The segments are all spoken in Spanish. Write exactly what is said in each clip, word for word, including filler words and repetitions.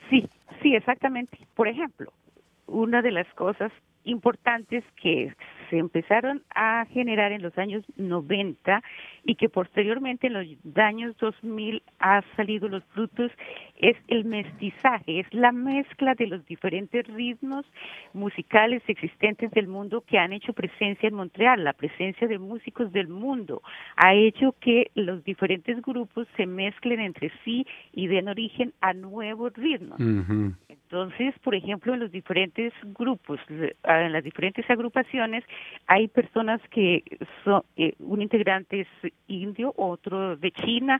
Sí, sí, exactamente. Por ejemplo, una de las cosas importantes que se empezaron a generar en los años noventa y que posteriormente en los años dos mil ha salido los frutos es el mestizaje, es la mezcla de los diferentes ritmos musicales existentes del mundo que han hecho presencia en Montreal. La presencia de músicos del mundo ha hecho que los diferentes grupos se mezclen entre sí y den origen a nuevos ritmos. Ujú. Entonces, por ejemplo, en los diferentes grupos, en las diferentes agrupaciones, hay personas que son, eh, un integrante es indio, otro de China,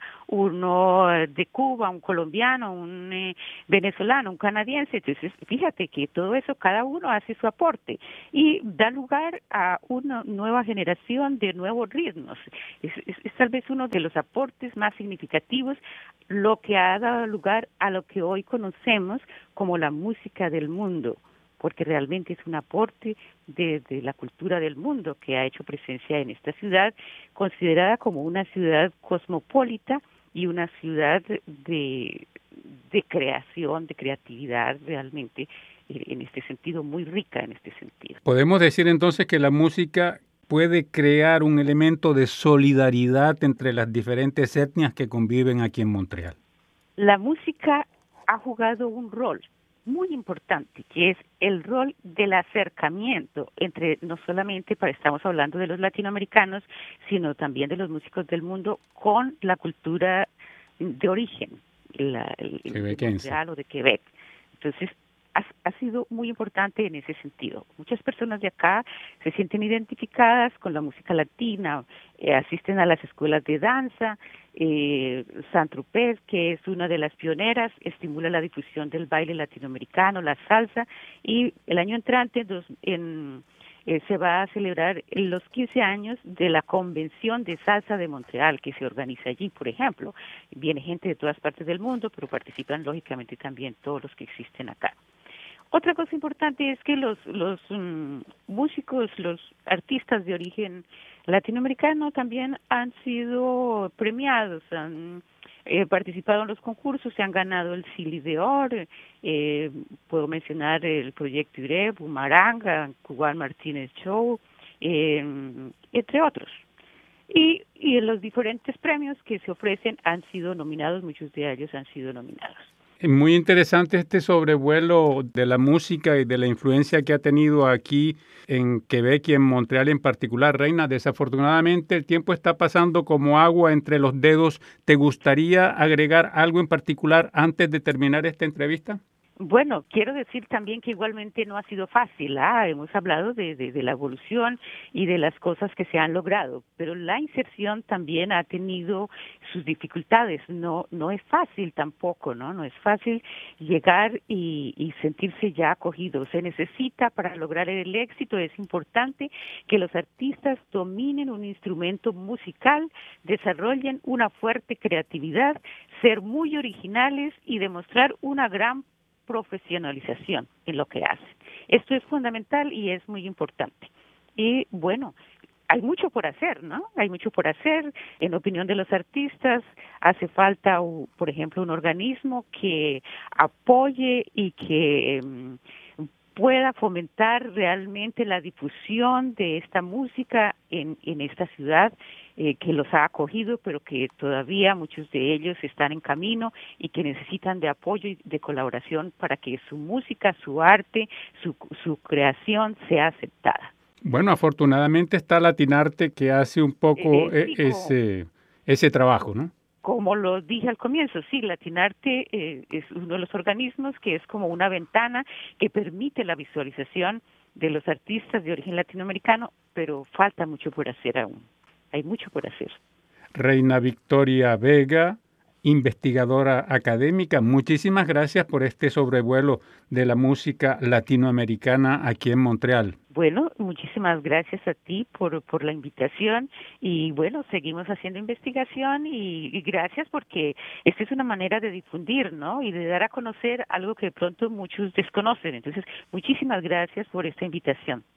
uno de Cuba, un colombiano, un eh, venezolano, un canadiense. Entonces, fíjate que todo eso, cada uno hace su aporte y da lugar a una nueva generación de nuevos ritmos. Es, es, es tal vez uno de los aportes más significativos, lo que ha dado lugar a lo que hoy conocemos como la música del mundo, porque realmente es un aporte de, de la cultura del mundo que ha hecho presencia en esta ciudad, considerada como una ciudad cosmopolita y una ciudad de, de creación, de creatividad realmente, eh, en este sentido, muy rica en este sentido. Podemos decir entonces que la música puede crear un elemento de solidaridad entre las diferentes etnias que conviven aquí en Montreal. La música ha jugado un rol muy importante, que es el rol del acercamiento entre, no solamente para estamos hablando de los latinoamericanos, sino también de los músicos del mundo con la cultura de origen, la, el, de Quebequense. Montreal o de Quebec. Entonces, ha, ha sido muy importante en ese sentido. Muchas personas de acá se sienten identificadas con la música latina, eh, asisten a las escuelas de danza. Eh, Saint-Tropez, que es una de las pioneras, estimula la difusión del baile latinoamericano, la salsa, y el año entrante dos, en, eh, se va a celebrar los quince años de la Convención de Salsa de Montreal, que se organiza allí, por ejemplo. Viene gente de todas partes del mundo, pero participan lógicamente también todos los que existen acá. Otra cosa importante es que los, los um, músicos, los artistas de origen latinoamericano también han sido premiados, han eh, participado en los concursos, se han ganado el Silly de Oro, eh, puedo mencionar el Proyecto Iré, Bumaranga, Cubán Martínez Show, eh, entre otros. Y, y los diferentes premios que se ofrecen han sido nominados, muchos de ellos han sido nominados. Muy interesante este sobrevuelo de la música y de la influencia que ha tenido aquí en Quebec y en Montreal en particular. Reina, desafortunadamente el tiempo está pasando como agua entre los dedos. ¿Te gustaría agregar algo en particular antes de terminar esta entrevista? Bueno, quiero decir también que igualmente no ha sido fácil. ¿ah? Hemos hablado de, de, de la evolución y de las cosas que se han logrado, pero la inserción también ha tenido sus dificultades. No, no es fácil tampoco, ¿no? No es fácil llegar y, y sentirse ya acogido. Se necesita para lograr el éxito, es importante que los artistas dominen un instrumento musical, desarrollen una fuerte creatividad, ser muy originales y demostrar una gran profesionalización en lo que hacen. Esto es fundamental y es muy importante. Y bueno, hay mucho por hacer, ¿no? Hay mucho por hacer. En opinión de los artistas, hace falta, por ejemplo, un organismo que apoye y que um, pueda fomentar realmente la difusión de esta música en, en esta ciudad eh, que los ha acogido, pero que todavía muchos de ellos están en camino y que necesitan de apoyo y de colaboración para que su música, su arte, su, su creación sea aceptada. Bueno, afortunadamente está Latinarte que hace un poco Eh, eh, sí, como, ese, ese trabajo, ¿no? Como lo dije al comienzo, sí, Latinarte eh, es uno de los organismos que es como una ventana que permite la visualización de los artistas de origen latinoamericano, pero falta mucho por hacer aún. Hay mucho por hacer. Reina Victoria Vega, investigadora académica, muchísimas gracias por este sobrevuelo de la música latinoamericana aquí en Montreal. Bueno, muchísimas gracias a ti por, por la invitación y bueno, seguimos haciendo investigación y, y gracias porque esta es una manera de difundir, ¿no? Y de dar a conocer algo que de pronto muchos desconocen. Entonces, muchísimas gracias por esta invitación.